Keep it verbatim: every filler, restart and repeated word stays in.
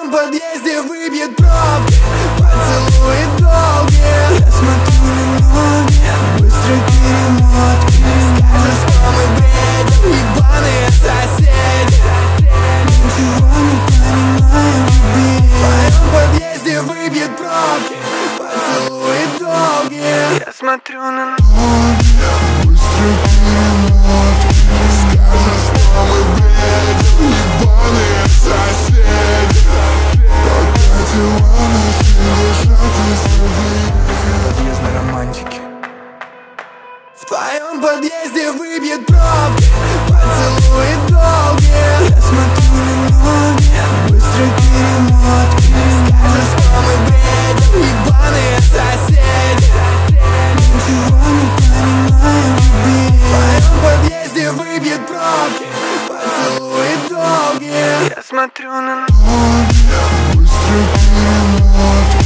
твоем подъезде выбьет пробки, поцелуи долгие. Я смотрю на ноги, быстрой перемотки. Скажешь, что мы бредим, ебаные соседи. Ничего не понимаем, любви. В твоем подъезде выбьет пробки, поцелуи долгие. Я смотрю на ноги, быстрой перемотки. Скажешь, что мы бредим, ебаные соседи. Пока дела начали лежать из подъездной романтики. В твоем подъезде выбьет пробки, поцелуи долгие. Я смотрю на ноги, быстрой перемотки. Скажешь, что мы бредим, ебаные соседи. Ничего не понимаем, любви. В твоем подъезде выбьет пробки, поцелуи долгие. Я смотрю на ноги, быстрой перемотки.